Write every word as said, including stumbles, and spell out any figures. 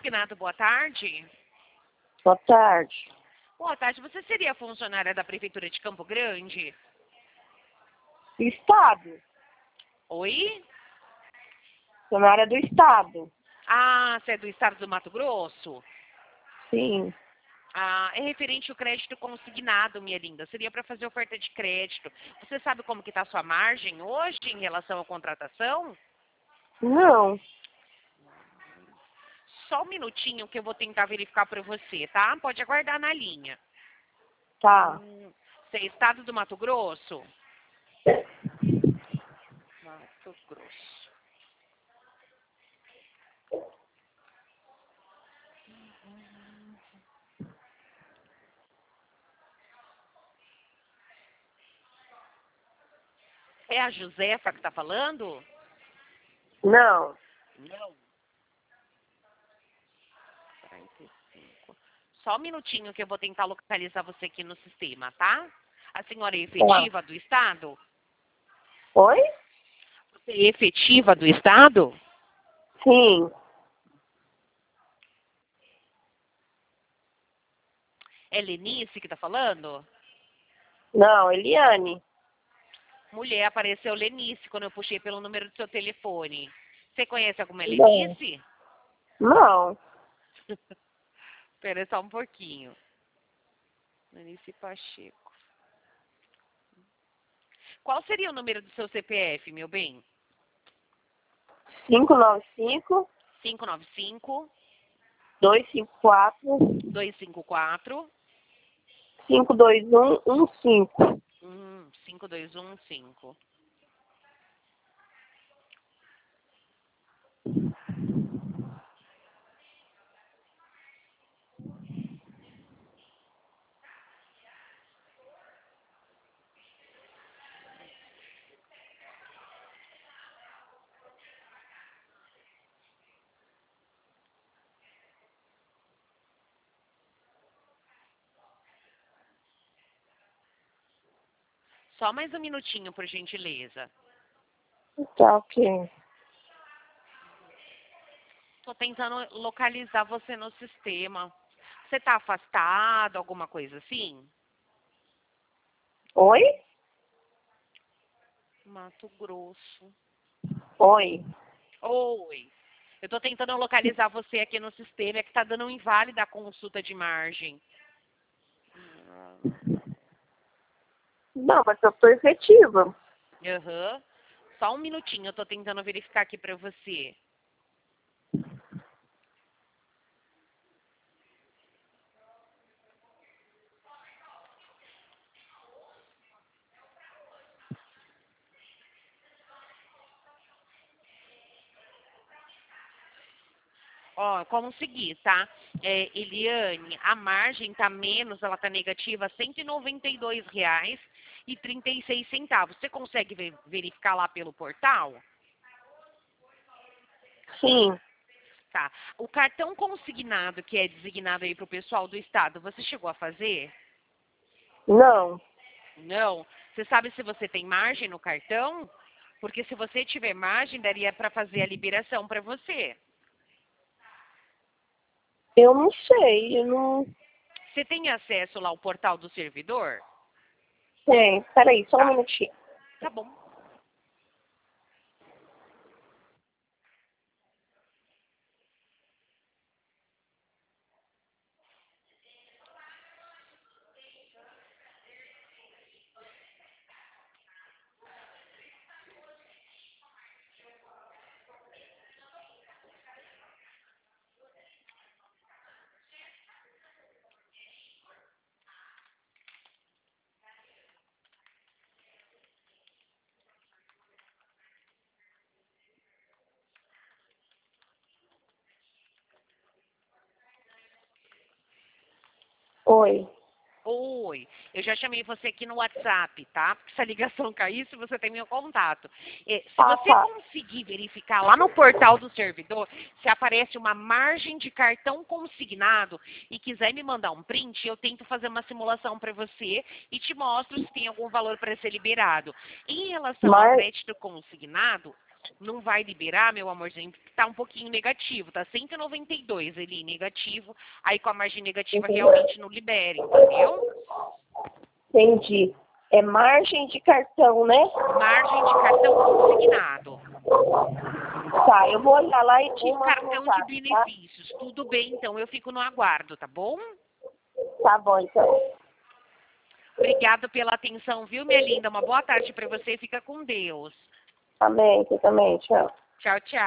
Consignado, boa tarde. Boa tarde. Boa tarde, você seria funcionária da Prefeitura de Campo Grande? Estado. Oi? Sou na área do Estado. Ah, você é do estado do Mato Grosso? Sim. Ah, é referente ao crédito consignado, minha linda. Seria para fazer oferta de crédito. Você sabe como que está a sua margem hoje em relação à contratação? Não. Só um minutinho que eu vou tentar verificar para você, tá? Pode aguardar na linha. Tá. Hum, Você é estado do Mato Grosso? Mato Grosso. É a Josefa que está falando? Não. Não. quarenta e cinco. Só um minutinho que eu vou tentar localizar você aqui no sistema, tá? A senhora é Tá. efetiva do estado? Oi? Você é efetiva do estado? Sim. É Lenice que está falando? Não, Eliane. Mulher, apareceu Lenice quando eu puxei pelo número do seu telefone. Você conhece alguma Não. Lenice? Não. Espera só um pouquinho. Lenice Pacheco. Qual seria o número do seu C P F, meu bem? cinco nove cinco, cinco nove cinco, dois cinco quatro, dois cinco quatro, cinco dois um um cinco. um cinco dois um cinco. Só mais um minutinho, por gentileza. Tá, ok. Tô tentando localizar você no sistema. Você tá afastado, alguma coisa assim? Oi? Mato Grosso. Oi. Oi. Eu tô tentando localizar você aqui no sistema, é que tá dando um inválida a consulta de margem. Não, mas eu tô efetiva. Aham. Só um minutinho, eu tô tentando verificar aqui pra você. Ó, consegui, tá? É, Eliane, a margem tá menos, ela tá negativa, cento e noventa e dois reais e trinta e seis centavos. Você consegue ver- verificar lá pelo portal? Sim. Tá. O cartão consignado que é designado aí pro pessoal do estado, você chegou a fazer? Não. Não. Você sabe se você tem margem no cartão? Porque se você tiver margem, daria para fazer a liberação para você. Eu não sei. Eu não Você tem acesso lá ao portal do servidor? sei. Peraí, só um Tá. minutinho. Tá bom. Oi. Oi, eu já chamei você aqui no WhatsApp, tá? Porque se a ligação caísse, você tem meu contato. É, se Ah, você tá. conseguir verificar lá no portal do servidor, se aparece uma margem de cartão consignado e quiser me mandar um print, eu tento fazer uma simulação para você e te mostro se tem algum valor para ser liberado. Em relação ao Mas, crédito consignado, Não vai liberar, meu amorzinho, porque tá um pouquinho negativo, tá cento e noventa e dois ali, negativo. Aí com a margem negativa Entendi. realmente não libera, entendeu? Entendi. É margem de cartão, né? Margem de cartão consignado. Tá, eu vou olhar lá e te Ou mando cartão de mensagem, tá? benefícios. Tudo bem, então eu fico no aguardo, tá bom? Tá bom, então. Obrigada pela atenção, viu, minha linda? Uma boa tarde para você. Fica com Deus. Amém, você também, tchau. Tchau, tchau.